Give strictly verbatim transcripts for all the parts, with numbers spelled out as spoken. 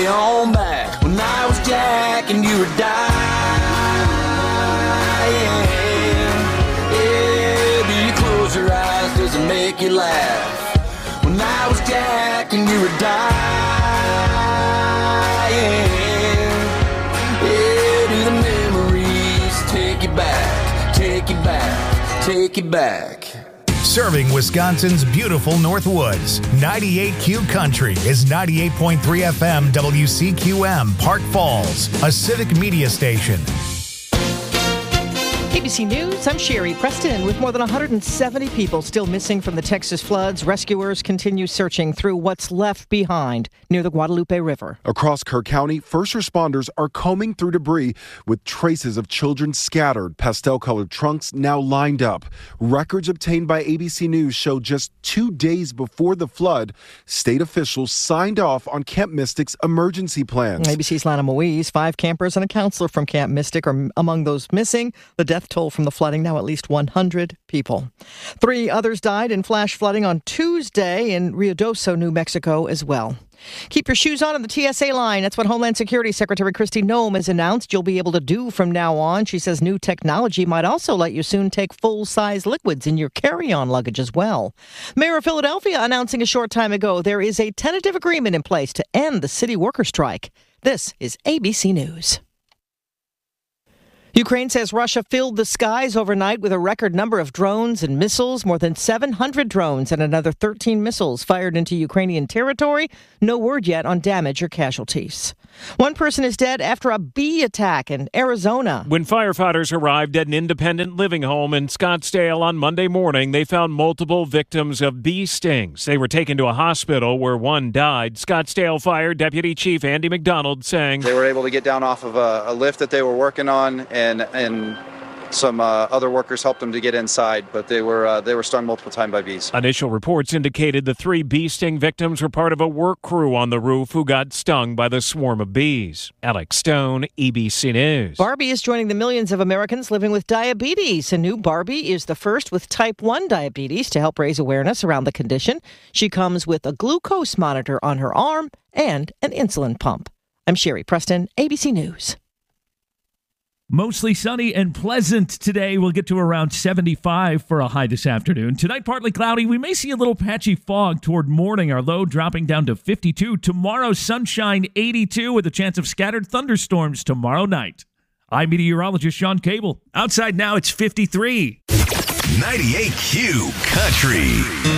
way on back when I was Jack and you were dying. Yeah, do you close your eyes? Does it make you laugh? When I was Jack and you were dying. Yeah, do the memories take you back, take you back, take you back. Serving Wisconsin's beautiful Northwoods, ninety-eight Q Country is ninety-eight point three F M W C Q M, Park Falls, a civic media station. A B C News, I'm Sherry Preston. With more than one hundred seventy people still missing from the Texas floods, rescuers continue searching through what's left behind near the Guadalupe River. Across Kerr County, first responders are combing through debris with traces of children scattered, pastel-colored trunks now lined up. Records obtained by A B C News show just two days before the flood, state officials signed off on Camp Mystic's emergency plans. A B C's Lana Moise, five campers and a counselor from Camp Mystic are among those missing. The death toll from the flooding, now at least one hundred people. Three others died in flash flooding on Tuesday in Ruidoso, New Mexico as well. Keep your shoes on on the T S A line. That's what Homeland Security Secretary Kristi Noem has announced you'll be able to do from now on. She says new technology might also let you soon take full-size liquids in your carry-on luggage as well. Mayor of Philadelphia announcing a short time ago there is a tentative agreement in place to end the city worker strike. This is A B C News. Ukraine says Russia filled the skies overnight with a record number of drones and missiles, more than seven hundred drones and another thirteen missiles fired into Ukrainian territory. No word yet on damage or casualties. One person is dead after a bee attack in Arizona. When firefighters arrived at an independent living home in Scottsdale on Monday morning, they found multiple victims of bee stings. They were taken to a hospital where one died. Scottsdale Fire Deputy Chief Andy McDonald saying they were able to get down off of a, a lift that they were working on, and and some uh, other workers helped them to get inside, but they were uh, they were stung multiple times by bees. Initial reports indicated the three bee sting victims were part of a work crew on the roof who got stung by the swarm of bees. Alex Stone, A B C News. Barbie is joining the millions of Americans living with diabetes. A new Barbie is the first with type one diabetes to help raise awareness around the condition. She comes with a glucose monitor on her arm and an insulin pump. I'm Sherry Preston, A B C News. Mostly sunny and pleasant today. We'll get to around seventy-five for a high this afternoon. Tonight, partly cloudy. We may see a little patchy fog toward morning. Our low dropping down to fifty-two. Tomorrow, sunshine eighty-two with a chance of scattered thunderstorms tomorrow night. I'm meteorologist Sean Cable. Outside now, it's fifty-three. ninety-eight Q Country.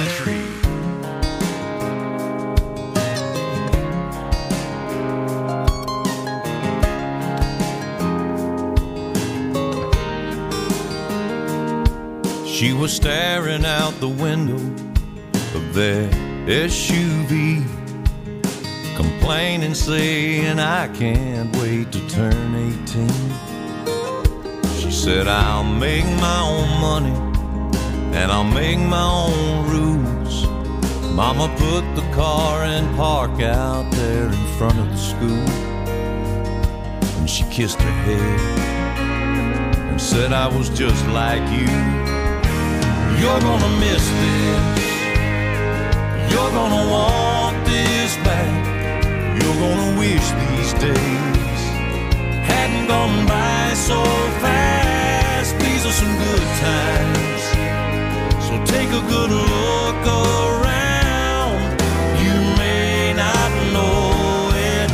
She was staring out the window of their S U V, complaining, saying, I can't wait to turn eighteen. She said, I'll make my own money and I'll make my own rules. Mama put the car in park out there in front of the school, and she kissed her head and said, I was just like you. You're gonna miss this. You're gonna want this back. You're gonna wish these days hadn't gone by so fast. These are some good times, so take a good look around. You may not know it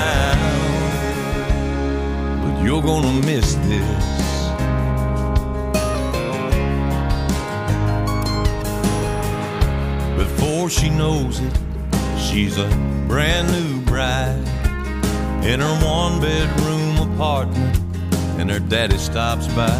now, but you're gonna miss this. Before she knows it, she's a brand new bride in her one-bedroom apartment, and her daddy stops by.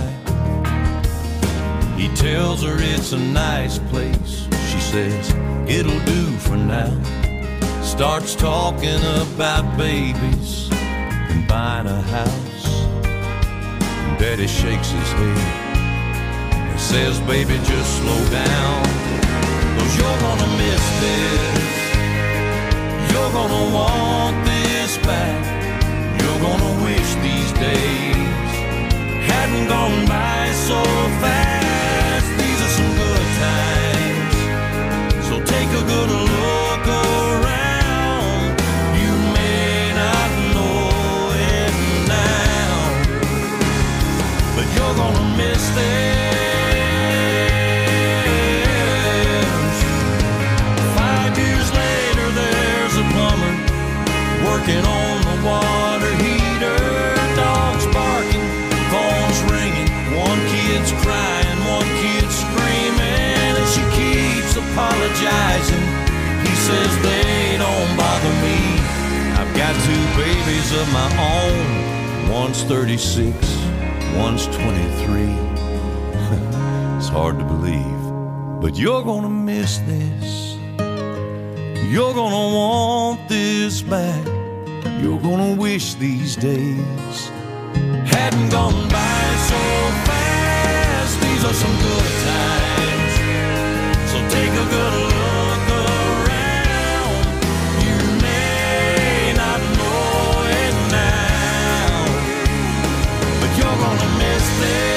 He tells her it's a nice place. She says, it'll do for now. Starts talking about babies and buying a house. And daddy shakes his head and says, baby, just slow down. Cause you're gonna miss this. You're gonna want this back. You're gonna wish these days hadn't gone by so fast. These are some good times, so take a good look around. You may not working on the water heater. Dogs barking, phones ringing. One kid's crying, one kid's screaming. And she keeps apologizing. He says they don't bother me. I've got two babies of my own. One's thirty-six, one's twenty-three. It's hard to believe, but you're gonna miss this. You're gonna want this back. You're gonna wish these days hadn't gone by so fast. These are some good times, so take a good look around. You may not know it now, but you're gonna miss this.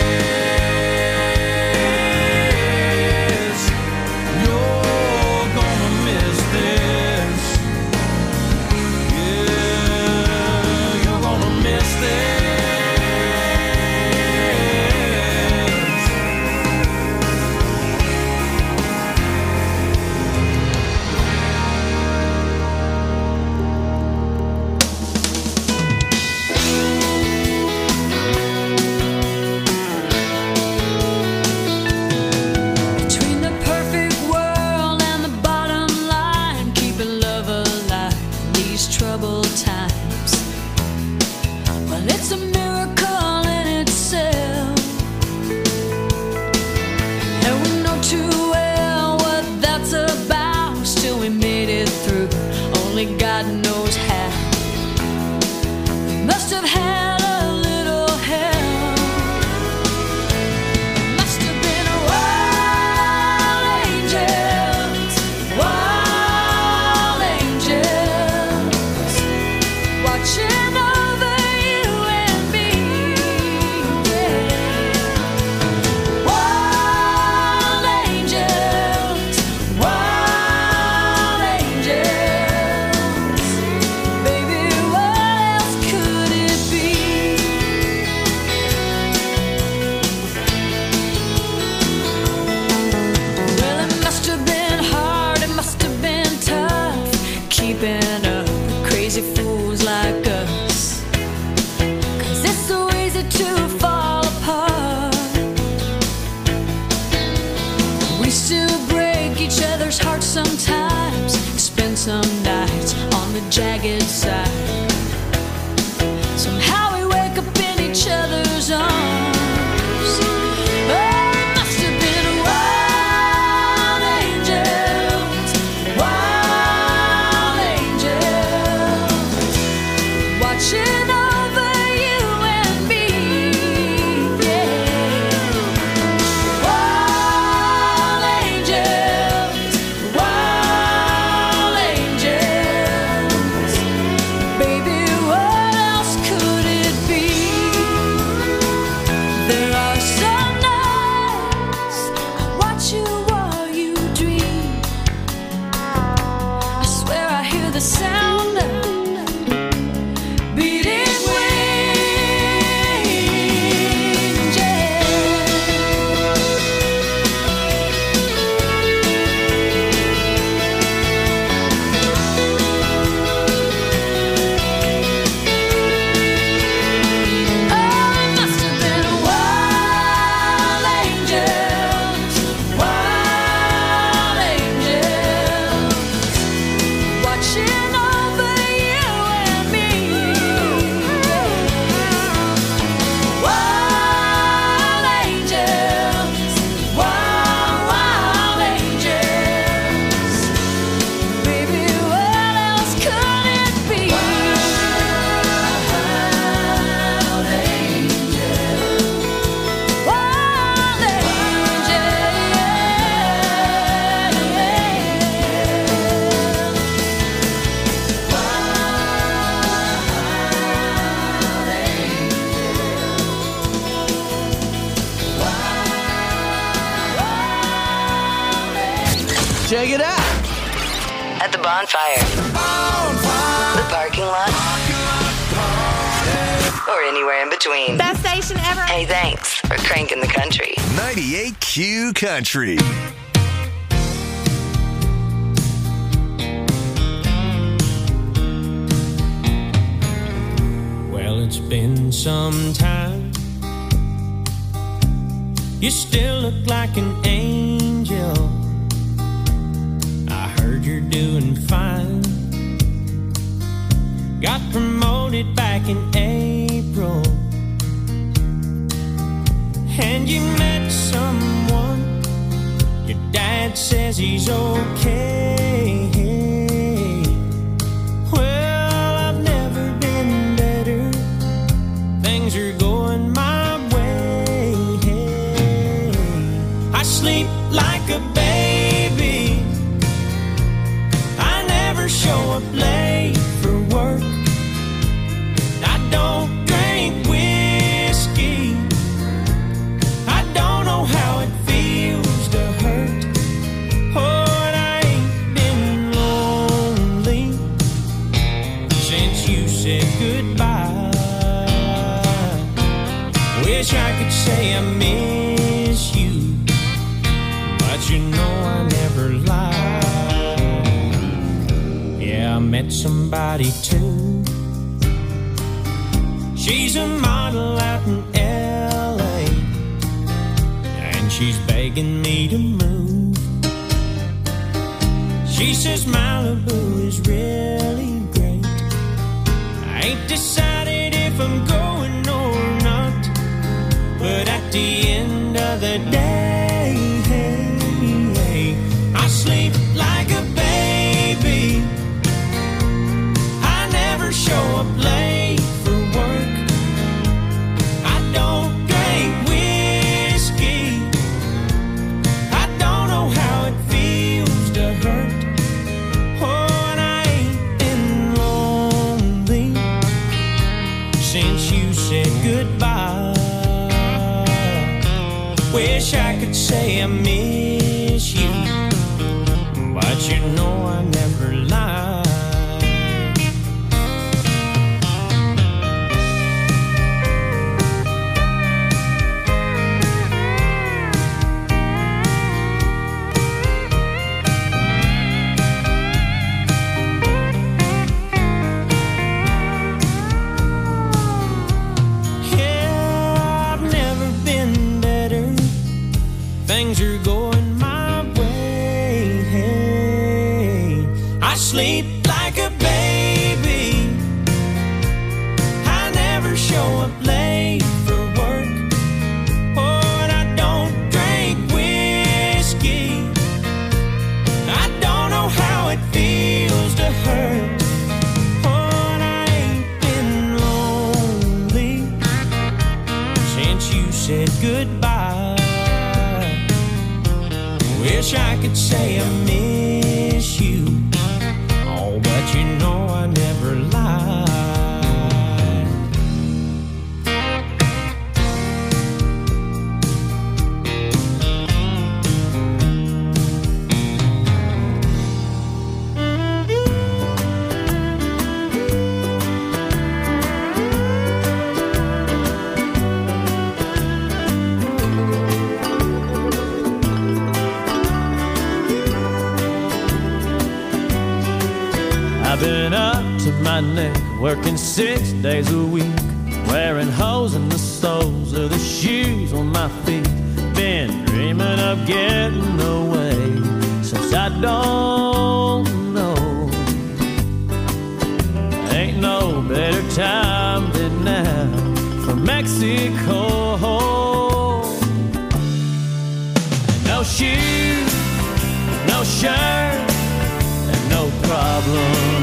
Check it out. At the bonfire. bonfire. The parking lot. Or anywhere in between. Best station ever. Hey, thanks for cranking the country. ninety-eight Q Country. been some time. You still look like an angel. I heard you're doing fine. Got promoted back in April, and you met someone. Your dad says he's okay. Well, I've never been better. Things are going my way. I sleep like a baby. I never show up late for work. I don't drink whiskey. I don't know how it feels to hurt. Oh, and I ain't been lonely since you said goodbye. Wish I could say I miss you, but you know I never lie. Yeah, I met somebody too. She's a model out in L A, and she's begging me to move. She says Malibu is really great. I ain't decided if I'm going or not, but at the end of the day, I sleep like a baby. I never show up late for work. I don't drink whiskey. I don't know how it feels to hurt. Oh, and I ain't been lonely since you said goodbye. Wish I could say I miss you, but you know I never lie. Things are going my way. I sleep like a baby. I never show up late for work. Oh, and I don't drink whiskey. I don't know how it feels to hurt. Oh, and I ain't been lonely since you said goodbye. Wish I could say I miss you, oh, but you know I never lie. I've been up to my neck, working six days a week, wearing holes in the soles of the shoes on my feet. Been dreaming of getting away since I don't know. Ain't no better time than now for Mexico. No shoes, no shirt, no problem.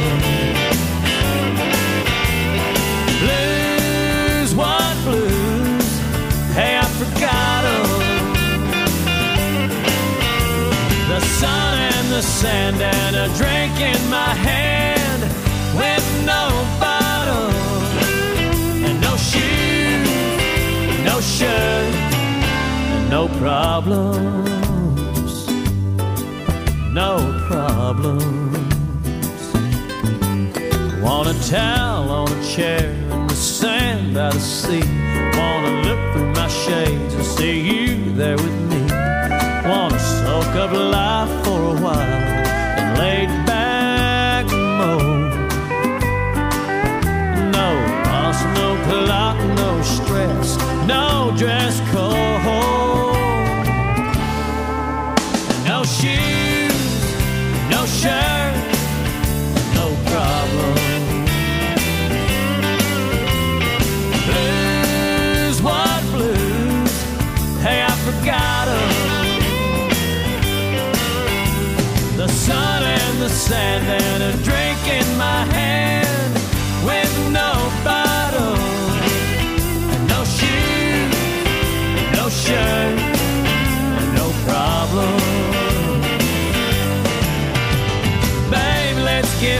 Blues, what blues? Hey, I forgot 'em. The sun and the sand and a drink in my hand with no bottle. And no shoes, no shirt, and no problems. No problems. Want a towel on a chair in the sand by the sea. Wanna look through my shades and see you there with me. Wanna soak up life for a while and lay back and moan. No loss, no collide.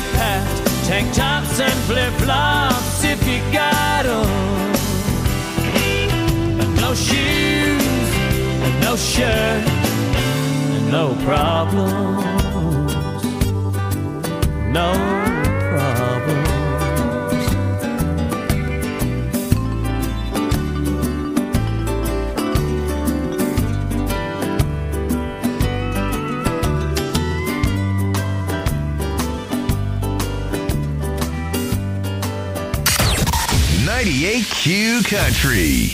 packed. Tank tops and flip-flops if you got 'em. And no shoes, and no shirt, and no problems. No problems. ninety-eight Q Country.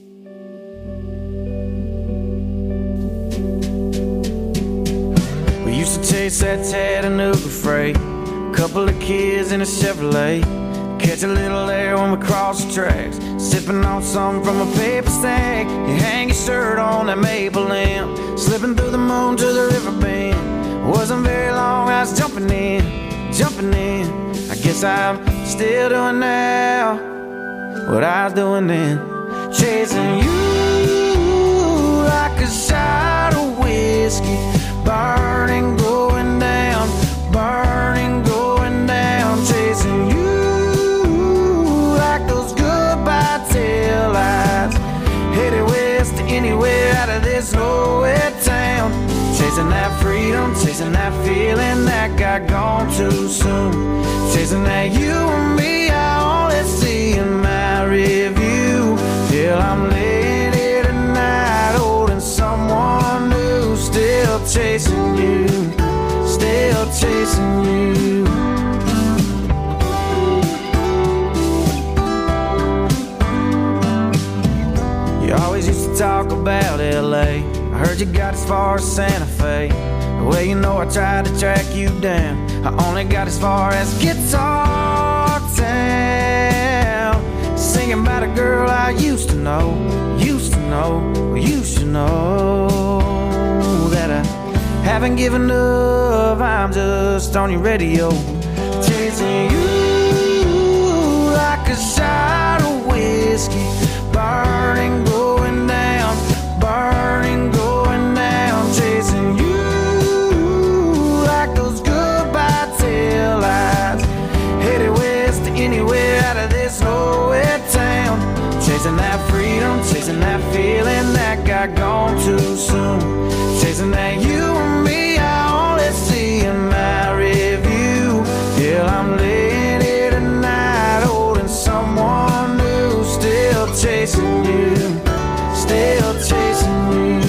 We used to chase that Chattanooga freight, couple of kids in a Chevrolet, catch a little air when we cross the tracks, sipping on something from a paper stack. You hang your shirt on that maple lamp, slipping through the moon to the river bend. Wasn't very long, I was jumping in, jumping in. I guess I'm still doing now what I was doing then, chasing you like a shot of whiskey, burning, going down, burning, going down, chasing you like those goodbye tail lights, headed west to anywhere out of this nowhere town, chasing that freedom, chasing that feeling that got gone too soon, chasing that you and me I only see in my review, till I'm laying here tonight holding someone new, still chasing you, still chasing you. You always used to talk about L A, I heard you got as far as Santa Fe. Well, you know I tried to track you down, I only got as far as Guitar Town, singing about a girl I used to know, used to know, used to know, that I haven't given up, I'm just on your radio, chasing you like a shot of whiskey, burning, going down, burning, going down, chasing you like those goodbye tail lights, headed west to anywhere out of this nowhere town, chasing that freedom, chasing that feeling that got gone too soon, chasing that you and me I only see in my review, till I'm laying here tonight holding someone new, still chasing you, still chasing you.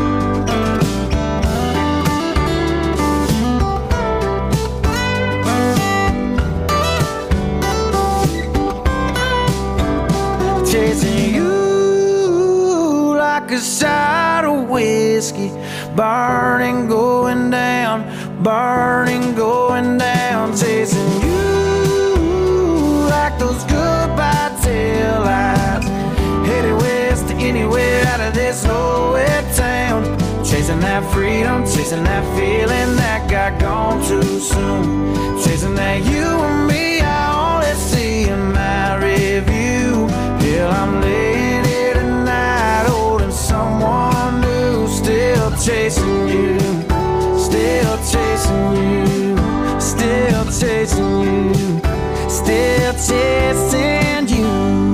Chasing you like a shot of whiskey, burning, going down, burning, going down, chasing you like those goodbye tail lights, headed west to anywhere out of this nowhere town, chasing that freedom, chasing that feeling that got gone too soon, chasing that you and me I only see in my review, till I'm laying here tonight holding someone new, still chasing you, still chasing you, still chasing you, still chasing you.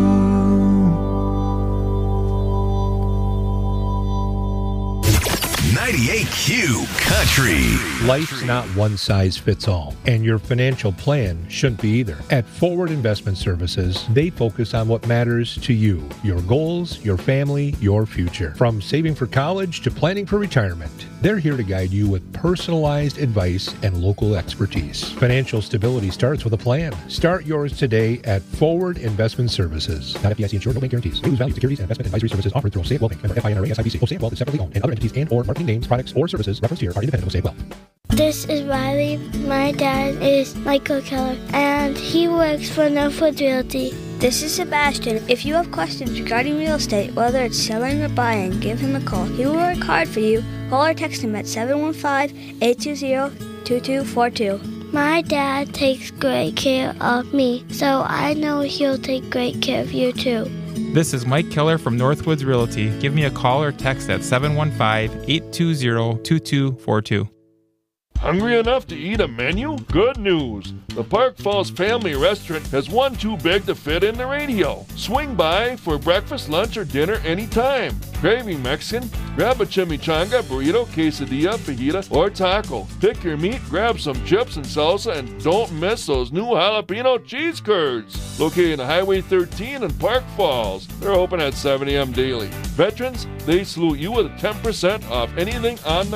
ninety-eight Q Country. Life's not one size fits all, and your financial plan shouldn't be either. At Forward Investment Services, they focus on what matters to you, your goals, your family, your future. From saving for college to planning for retirement, they're here to guide you with personalized advice and local expertise. Financial stability starts with a plan. Start yours today at Forward Investment Services. Not F D I C insured, no bank guarantees. May lose value. Securities and investment advisory services offered through Osaic Wealth Bank. Member F I N R A S I B C. Osaic Wealth is separately owned, and other entities and or marketing names, products, or services referenced here are independent of Osaic Wealth. This is Riley. My dad is Michael Keller, and he works for Northwoods Realty. This is Sebastian. If you have questions regarding real estate, whether it's selling or buying, give him a call. He will work hard for you. Call or text him at seven one five, eight two zero, two two four two. My dad takes great care of me, so I know he'll take great care of you too. This is Mike Keller from Northwoods Realty. Give me a call or text at seven one five, eight two zero, two two four two. Hungry enough to eat a menu? Good news! The Park Falls Family Restaurant has one too big to fit in the radio. Swing by for breakfast, lunch, or dinner anytime. Craving Mexican? Grab a chimichanga, burrito, quesadilla, fajita, or taco. Pick your meat, grab some chips and salsa, and don't miss those new jalapeno cheese curds. Located on Highway thirteen in Park Falls. They're open at seven a.m. daily. Veterans, they salute you with ten percent off anything on the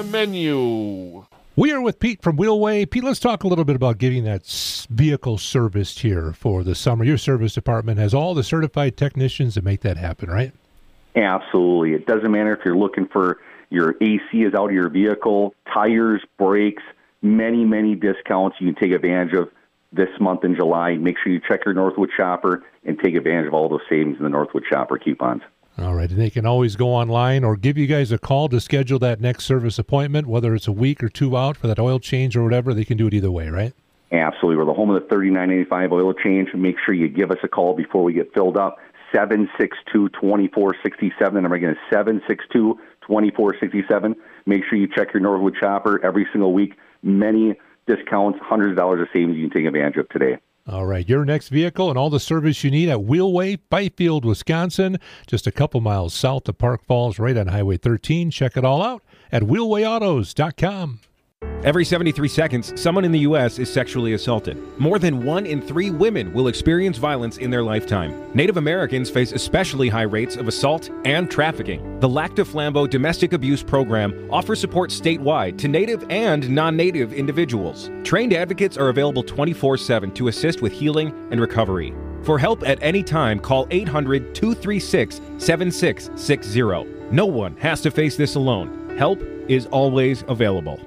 menu. We are with Pete from Wheelway. Pete, let's talk a little bit about getting that s- vehicle serviced here for the summer. Your service department has all the certified technicians to make that happen, right? Absolutely. It doesn't matter if you're looking for your A C is out of your vehicle, tires, brakes, many, many discounts you can take advantage of this month in July. Make sure you check your Northwood Shopper and take advantage of all those savings in the Northwood Shopper coupons. All right, and they can always go online or give you guys a call to schedule that next service appointment, whether it's a week or two out for that oil change or whatever. They can do it either way, right? Absolutely. We're the home of the thirty-nine eighty-five oil change. Make sure you give us a call before we get filled up. seven six two, two four six seven. The number again is seven six two, two four six seven. Make sure you check your Northwood Shopper every single week. Many discounts, hundreds of dollars of savings you can take advantage of today. All right, your next vehicle and all the service you need at Wheelway, Byfield, Wisconsin, just a couple miles south of Park Falls, right on Highway thirteen. Check it all out at wheelway autos dot com. Every seventy-three seconds, someone in the U S is sexually assaulted. More than one in three women will experience violence in their lifetime. Native Americans face especially high rates of assault and trafficking. The Lac du Flambeau Domestic Abuse Program offers support statewide to Native and non-Native individuals. Trained advocates are available twenty-four seven to assist with healing and recovery. For help at any time, call eight hundred, two three six, seven six six zero. No one has to face this alone. Help is always available.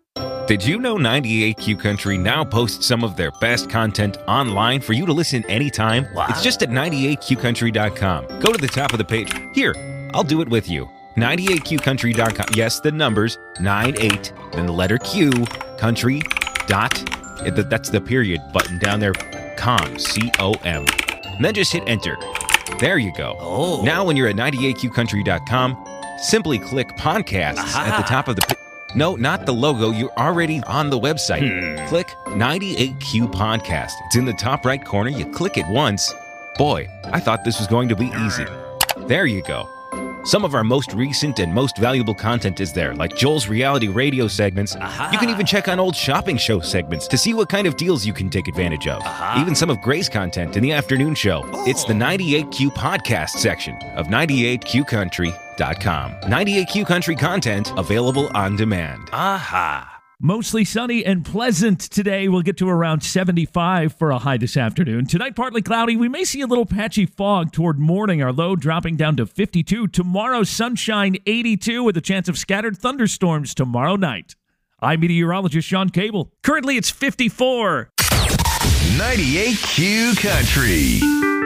Did you know ninety-eight Q Country now posts some of their best content online for you to listen anytime? Wow. It's just at ninety-eight q country dot com. Go to the top of the page. Here, I'll do it with you. ninety-eight q country dot com. Yes, the numbers, ninety-eight, then the letter Q, country, dot, that's the period button down there, com, C O M. And then just hit enter. There you go. Oh. Now when you're at ninety-eight q country dot com, simply click podcasts Aha. at the top of the page. No, not the logo. You're already on the website. Hmm. Click ninety-eight Q Podcast. It's in the top right corner. You click it once. Boy, I thought this was going to be easy. There you go. Some of our most recent and most valuable content is there, like Joel's reality radio segments. Aha. You can even check on old shopping show segments to see what kind of deals you can take advantage of. Aha. Even some of Gray's content in the afternoon show. Oh. It's the ninety-eight Q Podcast section of ninety-eight q country dot com. ninety-eight Q Country content available on demand. Aha. Mostly sunny and pleasant today. We'll get to around seventy-five for a high this afternoon. Tonight, partly cloudy. We may see a little patchy fog toward morning. Our low dropping down to fifty-two. Tomorrow, sunshine eighty-two with a chance of scattered thunderstorms tomorrow night. I'm meteorologist Sean Cable. Currently, it's fifty-four. ninety-eight Q Country.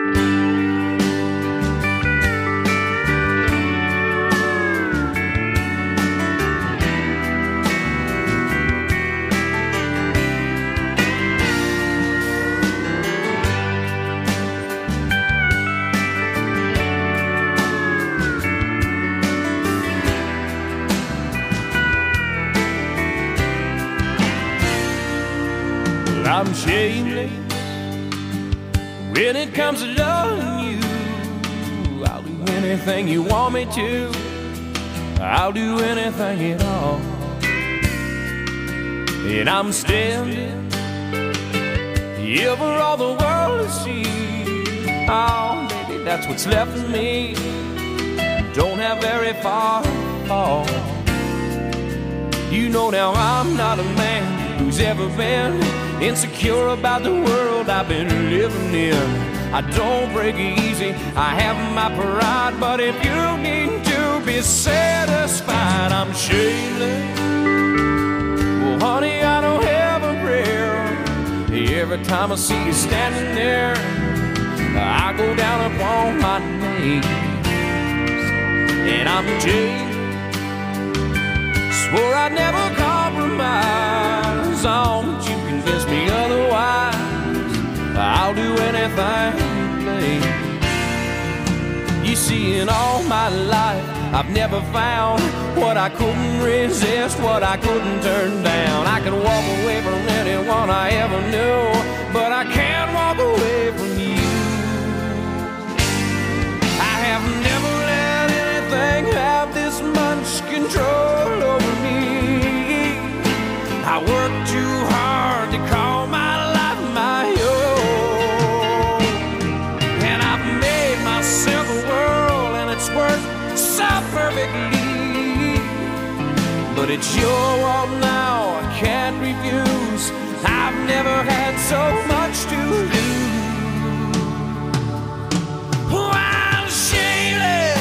I'm shameless when it comes to loving you. I'll do anything you want me to. I'll do anything at all. And I'm standing here for all the world to see. Oh, baby, that's what's left of me. Don't have very far to fall. You know now I'm not a man who's ever been insecure about the world I've been living in. I don't break easy, I have my pride, but if you need to be satisfied, I'm shameless. Well, honey, I don't have a prayer. Every time I see you standing there, I go down upon my knees. And I'm jaded, swore I'd never compromise on you. Convince me otherwise, I'll do anything you please. You see, in all my life, I've never found what I couldn't resist, what I couldn't turn down. I could walk away from anyone I ever knew, but I can't walk away from you. I have never let anything have this much control over me. I work too hard to call my life my own, and I've made myself a world, and it's worked so perfectly. But it's your world now, I can't refuse. I've never had so much to lose. Oh, I'm shameless.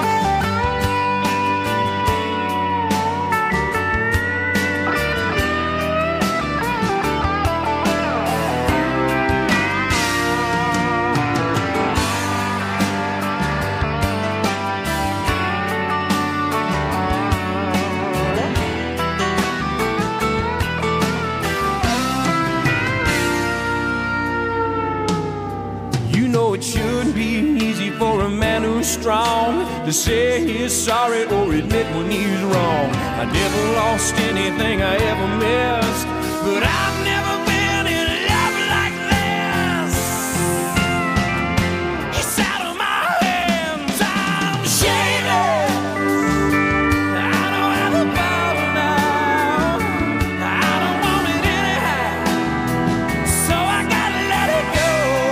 It shouldn't be easy for a man who's strong to say he's sorry or admit when he's wrong. I never lost anything I ever missed, but I've never been in love like this. It's out of my hands, I'm shameless. I don't have a bottle now, I don't want it anyhow, so I gotta let it go.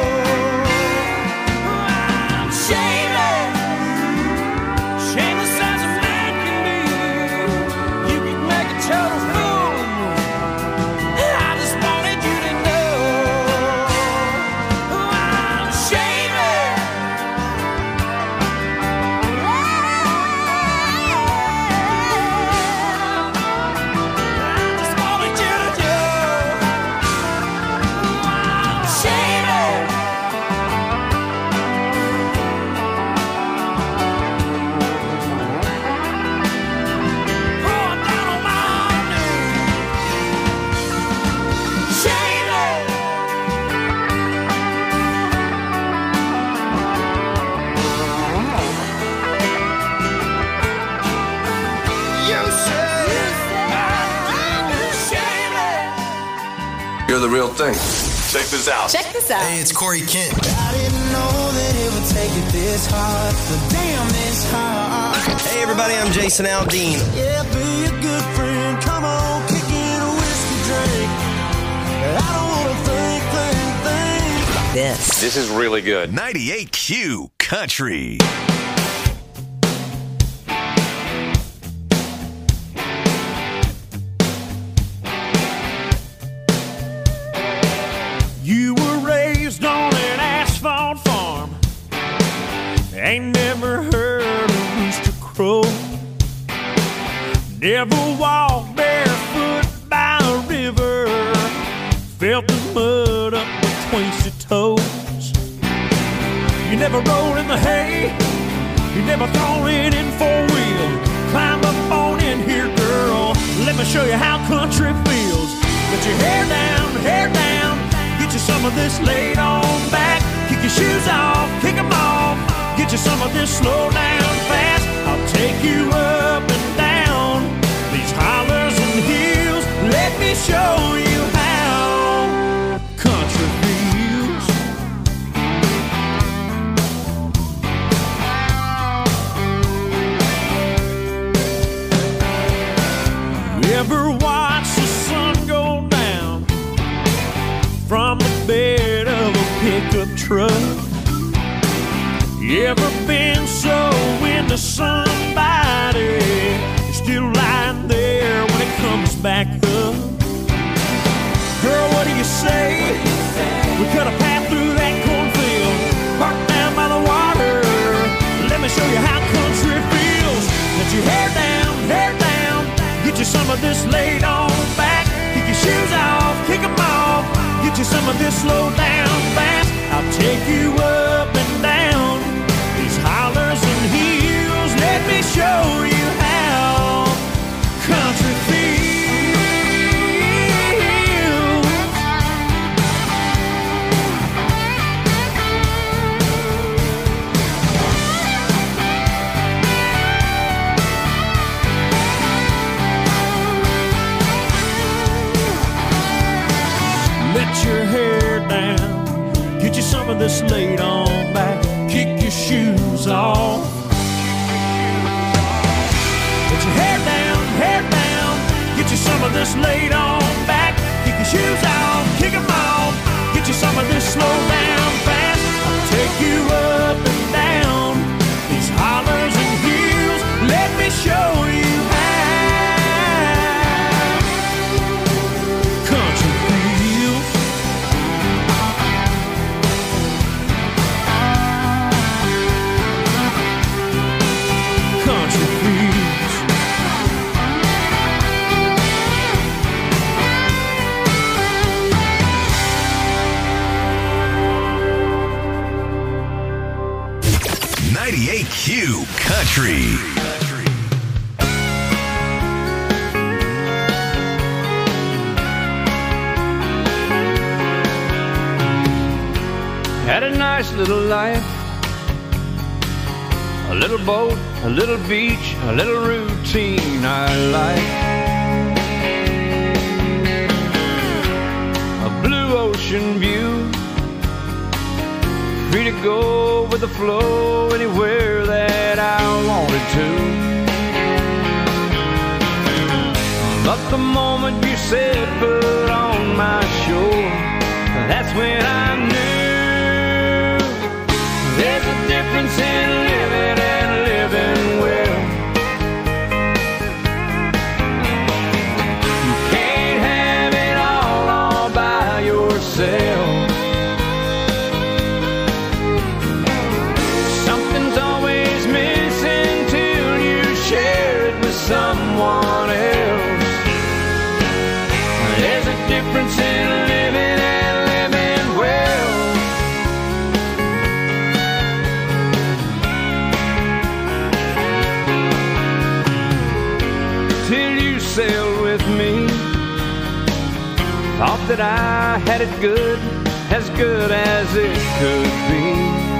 You're the real thing. Check this out. Check this out. Hey, it's Corey Kent. I didn't know that it would take it this hard, but damn, this hard. Hey, everybody, I'm Jason Aldean. Yeah, be a good friend. Come on, kick in a whiskey drink. I don't want to think, think, think. This. This is really good. ninety-eight Q Country. You were raised on an asphalt farm, ain't never heard a rooster crow, never walked barefoot by a river, felt the mud up between your toes. You never rolled in the hay, you never thrown it in four-wheel. Climb up on in here, girl, let me show you how country feels. Get your hair down, hair down, get you some of this laid on back. Kick your shoes off, kick them off. Get you some of this slow down fast. I'll take you up and down these hollers and hills. Let me show you how country feels. You ever watch the sun go down from the bed of a pickup truck? You ever been so into somebody you're still lying there when it comes back up? Girl, what do you say? We cut a path through that cornfield, parked down by the water. Let me show you how country feels. Let your hair down, hair down, get you some of this laid on back. Kick your shoes off, kick them off. Get you some of this slow down fast. I'll take you up and down these hollers and hills. Let me show you how country feels. this laid on back. Kick your shoes off. Put your hair down, hair down. Get you some of this laid on back. Kick your shoes off, kick them off. Get you some of this slow down fast. I'll take you up and down these hollers and hills. Let me show you how country feels. Country feels. ninety-eight Q Country. Had a nice little life, a little boat, a little beach, a little routine I like. A blue ocean view, free to go with the flow anywhere that I wanted to. But the moment you said put on my shore, that's when I knew there's a difference in living and living well. You can't have it all all by yourself. Something's always missing till you share it with someone else. There's a difference in living and living well. Till you sailed with me, thought that I had it good, as good as it could be.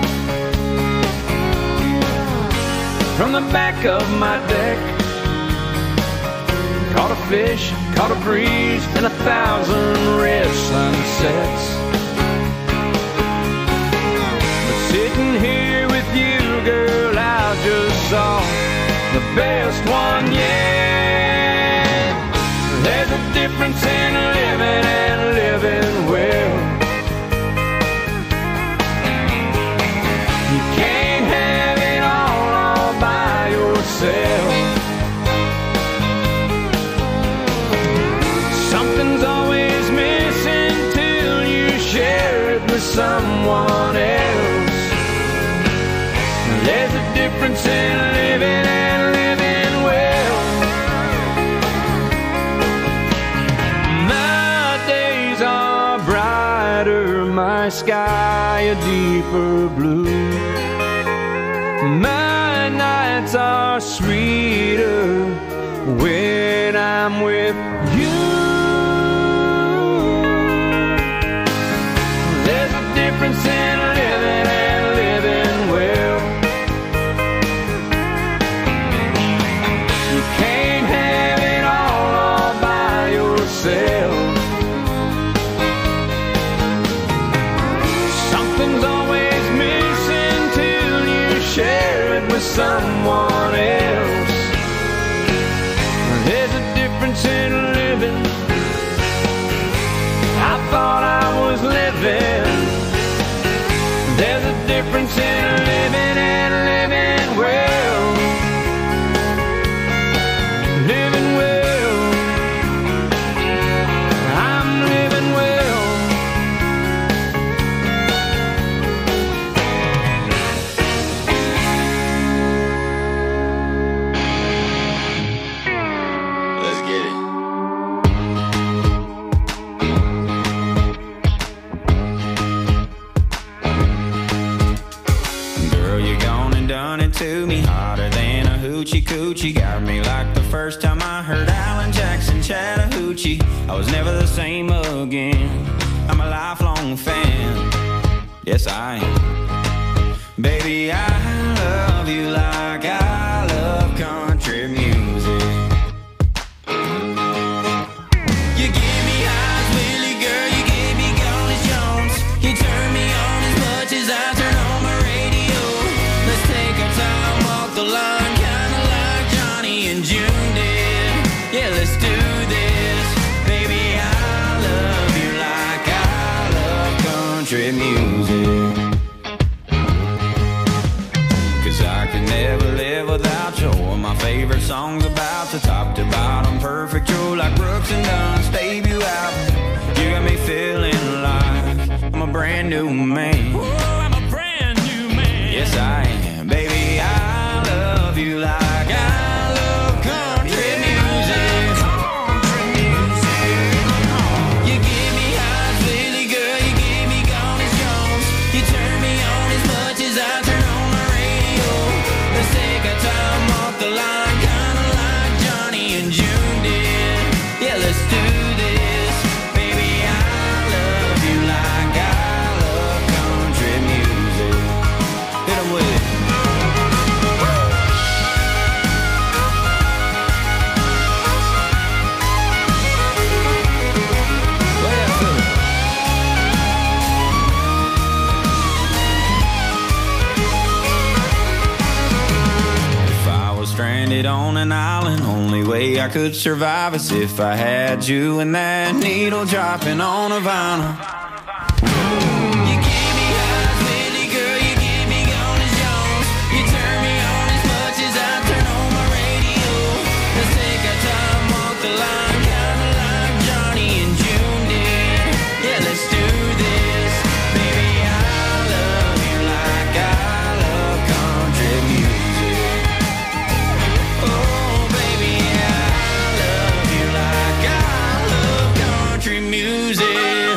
From the back of my deck, caught a fish, caught a breeze, and a thousand red sunsets. But sitting here with you, girl, I just saw the best one yet. There's a difference in living and living well. You can't have it all, all by yourself. Something's always missing till you share it with someone else. There's a difference in living and living well. My days are brighter, my sky a deeper blue. My nights are sweeter when I'm with you. There's a difference in living and living well. You can't have it all, all by yourself. Something's always missing till you share it with someone else. There's a difference in living. I thought I was living. There's a difference in living and living well. Living well. I'm living well. Let's get it. Girl, you gone and done it to me, hotter than a hoochie coochie. Got me like the first time I heard Alan Jackson Chattahoochee. I was never the same again. I'm a lifelong fan. Yes, I am. Baby, I love you like I love country music. You give me eyes, Willie, girl, you gave me Gone as Jones. You turn me on as much as country music. Cause I can never live without you. Or my favorite songs about the top to bottom, perfect. You're like Brooks and Dunn's debut album. You got me feeling like I'm a brand new man. Ooh, I'm a brand new man. Yes, I am. Baby, I love you like I love country music. Country music. You give me highs, really, girl. You give me gone as Jones. You turn me on as much as I turn on my radio. Let's take our time off the line, kinda like Johnny and June did. Yeah, let's do this. Baby, I love you like I love country music. Hit 'em with it. If I was stranded on an island, only way I could survive is if I had you and that needle dropping on a vinyl. You give me highs, really, girl. You give me gone as Jones. You turn me on as much as I turn on my radio. Let's take our time off the line, kinda like Johnny and June did. Yeah, let's do this. Baby, I love you like I love country music. Oh, baby, I love you like I love country music.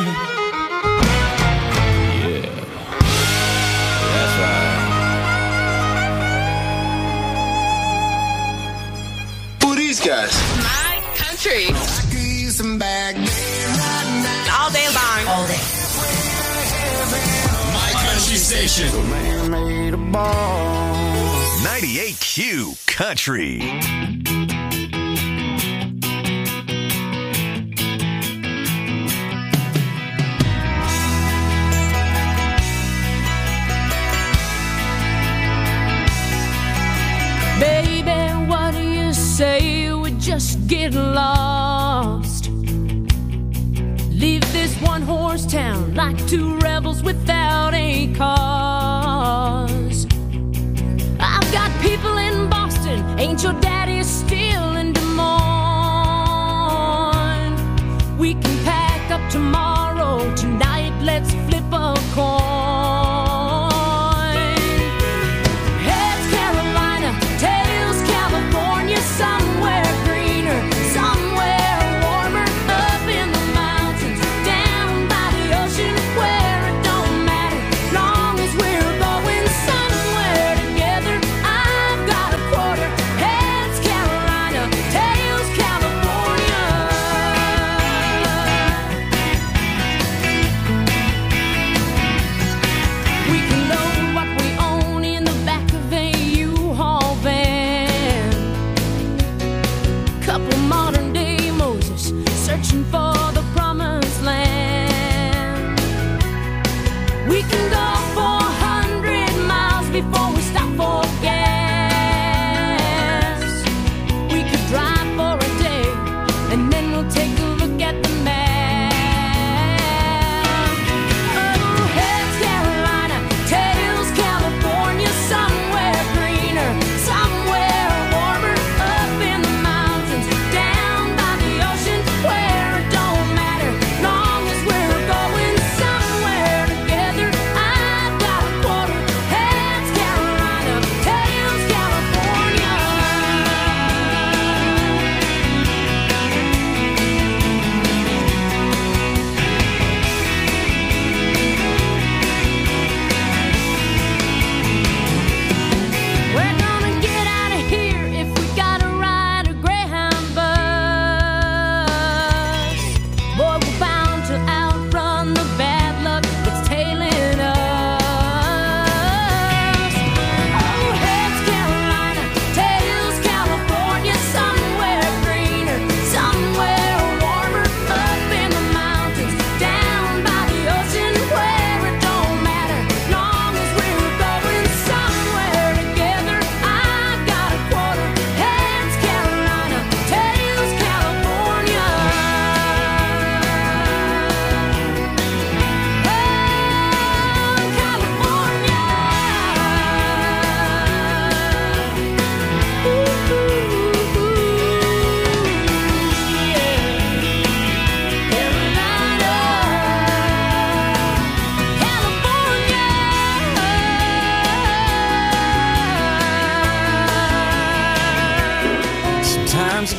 Yeah, that's right. Who are these guys? My country. All day long. All day. My country station. ninety-eight Q Country. Baby, what do you say we just get lost? Leave this one horse town like two rebels without a cause. I've got people in Boston, ain't your daddy still in Des Moines? We can pack up tomorrow, tonight let's flip a coin. Heads Carolina, tails California, somewhere greener, somewhere warmer, up in the mountains, down by the ocean, where it don't matter, long as we're going somewhere together. I've got a quarter. Heads Carolina, tails California.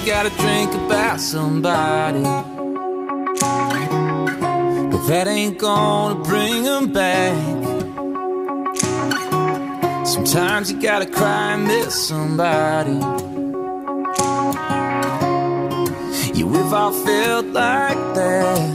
gotta drink about somebody, but that ain't gonna bring them back. Sometimes you gotta cry and miss somebody. Yeah, we've all felt like that.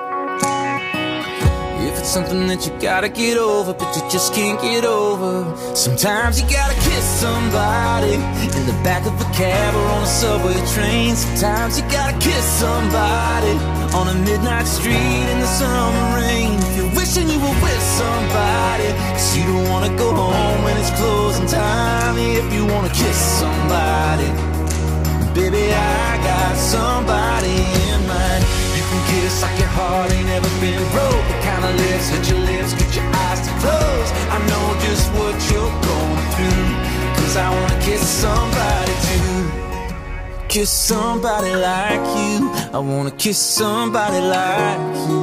If it's something that you gotta get over, but you just can't get over. Sometimes you gotta kiss somebody in the back of a cab or on a subway train. Sometimes you gotta kiss somebody on a midnight street in the summer rain. If you're wishing you were with somebody, 'cause you don't wanna go home when it's closing time. If you wanna kiss somebody, baby, I got somebody in mind. You can kiss like your heart ain't ever been broke. The kind of lips that your lips get your eyes to close. I know just what you're going through, 'cause I wanna kiss somebody too. Kiss somebody like you. I wanna kiss somebody like you.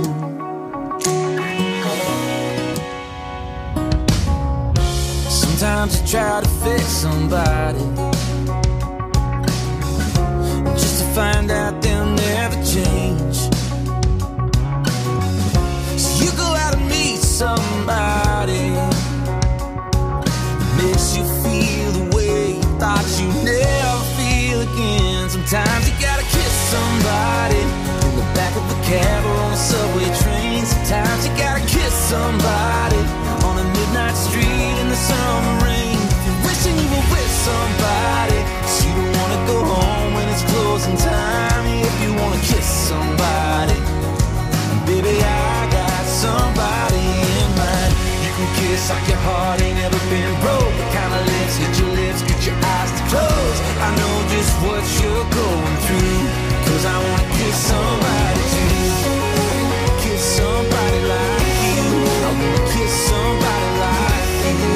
Sometimes you try to fix somebody, just to find out they'll never change. So you go out and meet somebody that makes you feel the way you thought you'd never feel again. Sometimes you gotta kiss somebody in the back of a cab or on a subway train. Sometimes you gotta kiss somebody on a midnight street in the summer rain. If you're wishing you were with somebody, 'cause you don't wanna go home when it's closing time. If you wanna kiss somebody, baby, I got somebody in mind. You can kiss like your heart ain't ever been broke. The kind of lips hit your lips, get your eyes to close. I know just what you're going through, 'cause I wanna kiss somebody too. Kiss somebody like you. I wanna kiss somebody like you.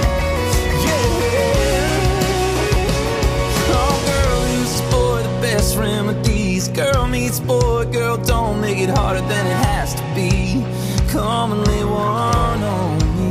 Yeah. Oh, girl, who's this boy the best remedies? Girl meets boy, girl, don't make it harder than it has to be. Come and lay one on me.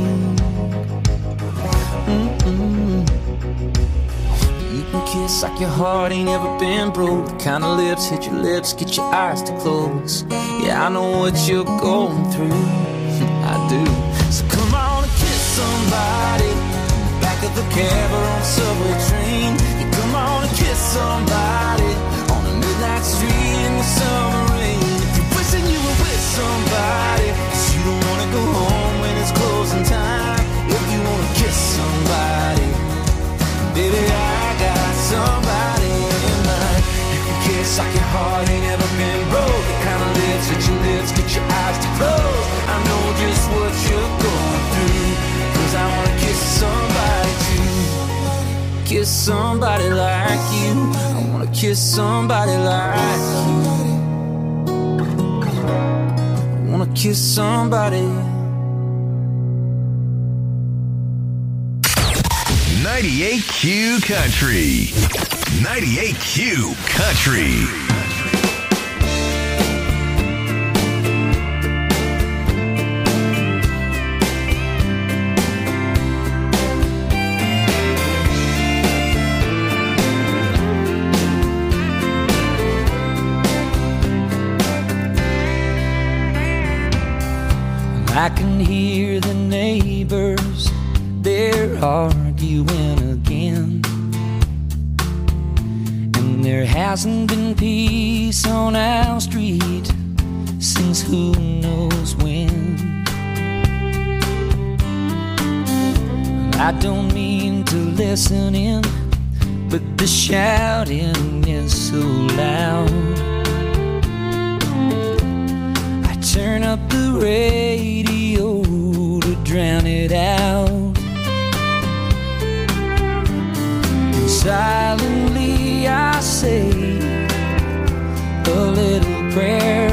Mm-mm. You can kiss like your heart ain't ever been broke. The kind of lips hit your lips, get your eyes to close. Yeah, I know what you're going through. I do. So come on and kiss somebody in the back of the cab or on a subway train. Yeah, come on and kiss somebody on a midnight street in the summer rain. If you're wishing you were with somebody, 'cause you don't wanna go home when it's closing time. If you wanna kiss somebody, baby, I got somebody in mind. You can kiss like your heart ain't ever been broke. The kind of lips that your lips get your eyes to close. I know just what you're going through, 'cause I wanna kiss somebody too. Kiss somebody like you. I wanna kiss somebody like you. I wanna kiss somebody. ninety-eight Q Country. ninety-eight Q Country. I can hear the neighbors, they're arguing again. And there hasn't been peace on our street since who knows when. I don't mean to listen in, but the shouting is so loud. I turn up the radio to drown it out. And silently I say a little prayer,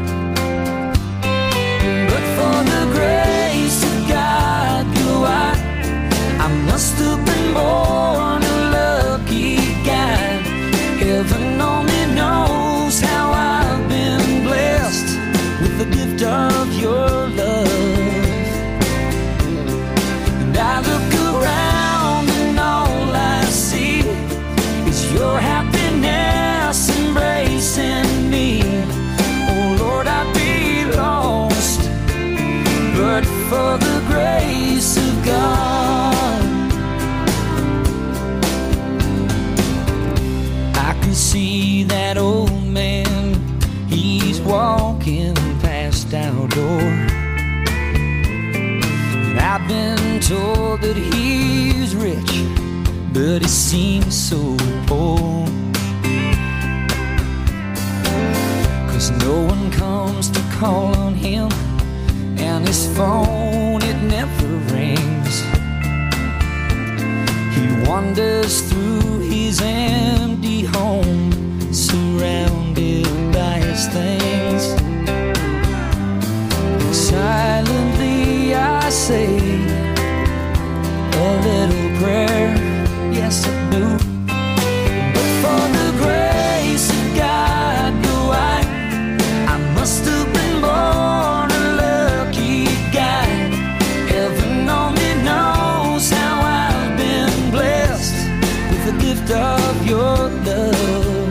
but for the grace of God, go I, I must have been born a lucky guy. Heaven only knows how I've been blessed with the gift of your love. for the grace of God. I can see that old man, he's walking past our door. And I've been told that he's rich, but he seems so poor. 'Cause no one comes to call on him, and his phone, it never rings. He wanders through his empty home, surrounded by his things. And silently I say a little prayer, yes I do. But for the grace of God, no, I, I must have been born a lucky guy. Heaven only knows how I've been blessed with the gift of your love.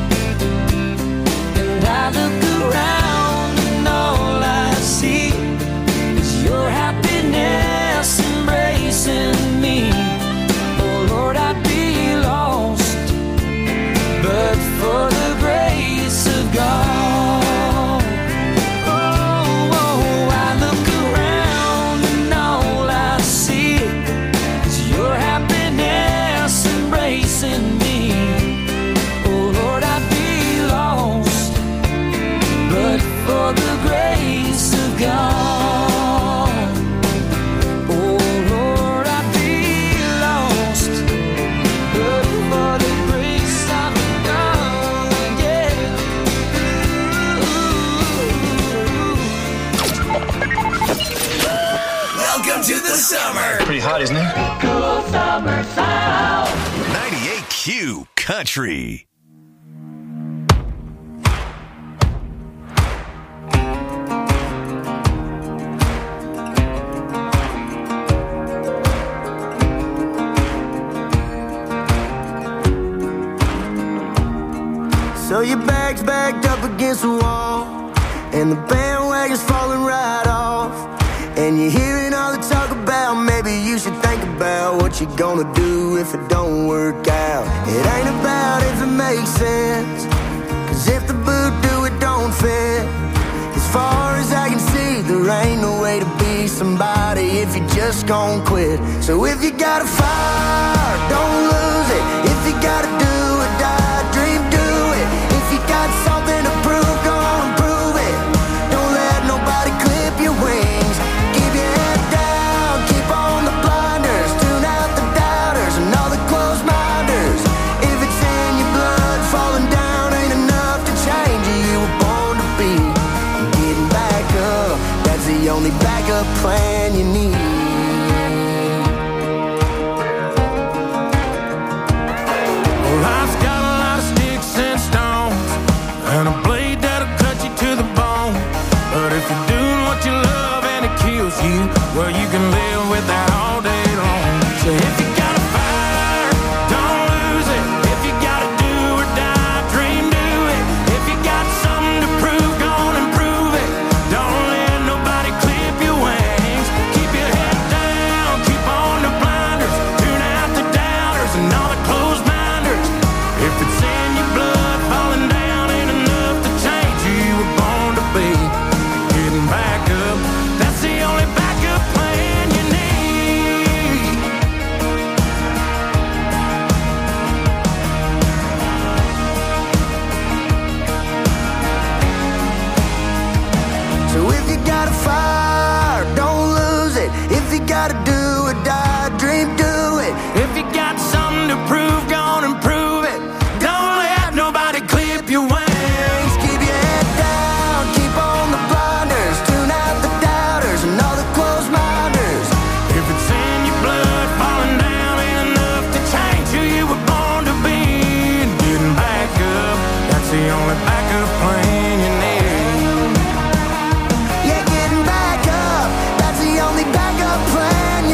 And I look around and all I see is your happiness embracing me. Oh Lord, I'd be lost, but for the grace of God. Oh, oh, I look around and all I see is your happiness embracing me. Oh Lord, I'd be lost, but for the grace of God. Oh Lord, I'd be lost, but for the grace of God, yeah. Welcome to the summer. Pretty hot, isn't it? Cool summer sound. ninety-eight Q Country. So your bag's backed up against the wall, and the bandwagon's falling right off. And you're hearing all the talk about maybe you should think about what you're gonna do if it don't work out. It ain't about if it makes sense, 'cause if the boot do it don't fit. As far as I can see, there ain't no way to be somebody if you just gon' quit. So if you got a fire, don't lose it. If you gotta do or die, dream, do it. If you got something to prove, go on and prove it. Don't let nobody clip your wings. Keep your head down, keep on the blinders. Tune out the doubters and all the closed minders. If it's in your blood, falling down ain't enough to change you. You were born to be. Getting back up, that's the only backup plan you need. Well, life's got a lot of sticks and stones, and a blade that'll cut you to the bone. But if you're doing what you love and it kills you, well, you can live with that all day long. So if you got a fire, don't lose it. If you gotta do or die, dream, do it. If you got something to prove, go on and prove it. Don't let nobody clip your wings. Keep your head down, keep on the blinders. Tune out the doubters and all the closed minders. If it's in your blood, falling down ain't enough to change who you were born to be. Getting back up, that's the only backup plan you need. So if you got a fire, don't lose it. If you gotta do or die, dream, do it. If you got something to prove, go on and prove it. Don't let nobody clip your wings. Keep your head down, keep on the blinders. Tune out the doubters and all the closed minders. If it's in your blood, falling down ain't enough to change who you were born to be. And getting back up, that's the only backup plan you need. Yeah, getting back up, that's the only backup plan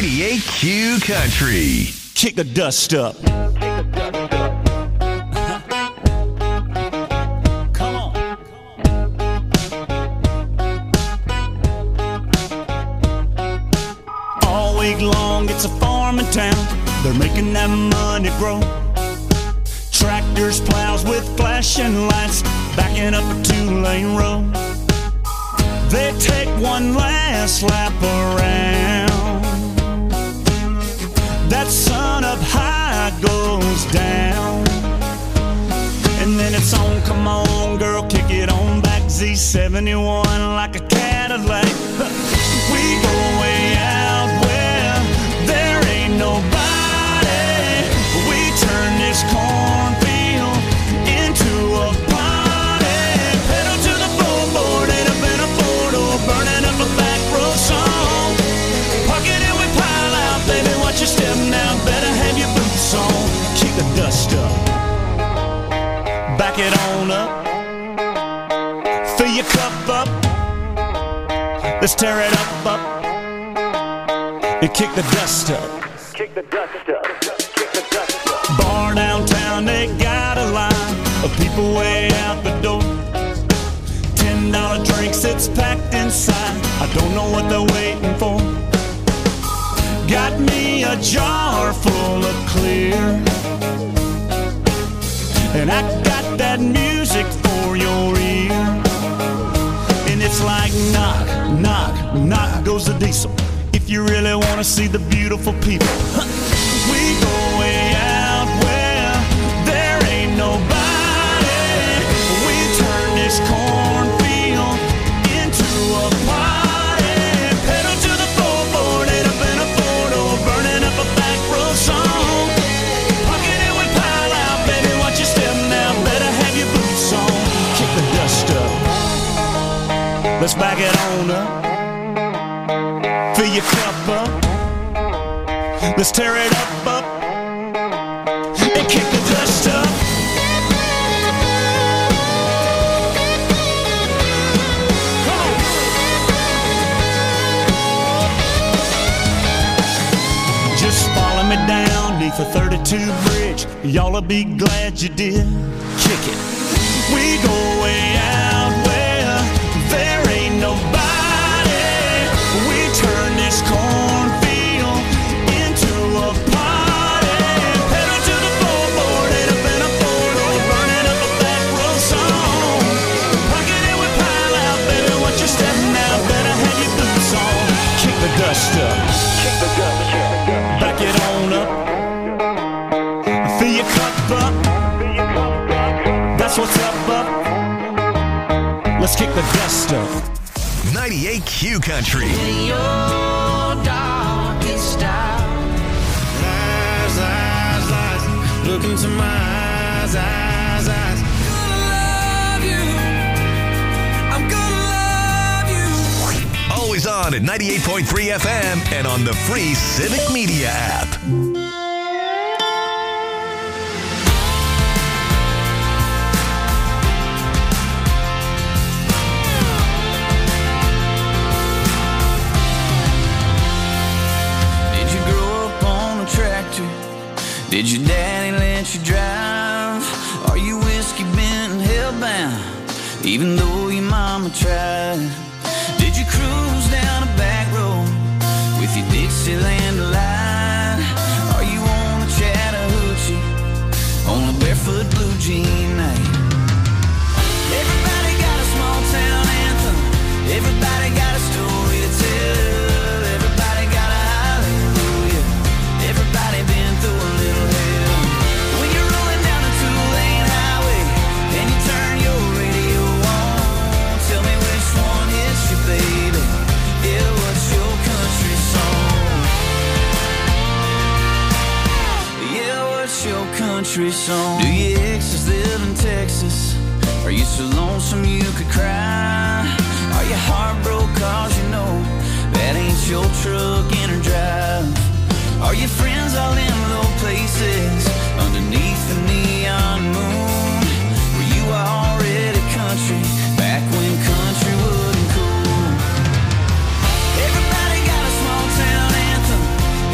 ninety-eight Q Country. Kick the dust up. Come on. All week long, it's a farming town. They're making that money grow. Tractors, plows with flashing lights, backing up a two-lane road. They take one last lap around. That sun up high goes down. And then it's on, come on girl, kick it on back. Z seventy-one like a Cadillac. We go way out where there ain't nobody. We turn this cornfield into a party. Pedal to the floorboard, end up in a four-door, burning up a back road song. Park it and we pile out, baby, watch your step now. Better have your boots on. Kick the dust up. Back it on up. Fill your cup up. Let's tear it up, up. And kick the dust up. Kick the dust up. Kick the dust up. Bar downtown, they got a line of people way out the door. Ten dollar drinks, it's packed inside. I don't know what they're waiting for. Got me a jar full of clear, and I got that music for your ear. And it's like knock, knock, knock goes the diesel. If you really want to see the beautiful people, we go way out where there ain't nobody. We turn this cornfield into a party. Pedal to the floorboard, end up in a four-door, burning up a back road song. Pocket it with pile out, baby, watch your step now. Better have your boots on. Kick the dust up. Let's back it on up. Fill your cup up. Let's tear it up, up. And kick the dust up. Come on. Just follow me down neath the thirty-two bridge. Y'all'll be glad you did. Kick it. We go way out where there ain't nobody. We turn this cornfield into a party. Pedal to the floorboard, end up in a four-door, burning up a back road song. Pocket it with pile out, baby, watch your step now. Better have your boots on. Kick the dust up. Kick the dust, kick the dust. Back it on up. Fill your cup up. That's what's up, up. Let's kick the dust up. ninety-eight Q Country. In your darkest hour, lies, lies, lies. Look into my eyes, eyes, eyes. I'm gonna love you. I'm gonna love you. Always on at ninety-eight point three F M and on the free Civic Media app. Did your daddy let you drive? Are you whiskey bent and hellbound, even though your mama tried? Did you cruise down a back road with your Dixieland delight? Are you on a Chattahoochee on a barefoot blue jean night? Everybody got a small town anthem. Everybody got a story to tell. Everybody got a hallelujah. Everybody been through a little hell. When you're rolling down a two-lane highway and you turn your radio on, tell me which one hits you, baby. Yeah, what's your country song? Yeah, what's your country song? Do your exes live in Texas? Are you so lonesome you could cry? Are you heartbroken cause you know that ain't your truck in or drive? Are your friends all in low places underneath the neon moon? Were you already country back when country wasn't cool? Everybody got a small town anthem.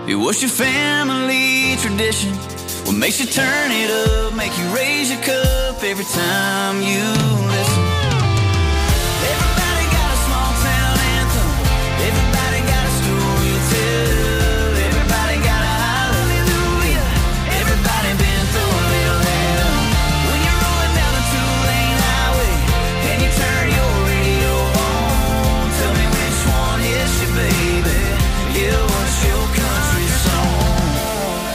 It was your family tradition. What makes you turn it up, make you raise your cup every time you listen.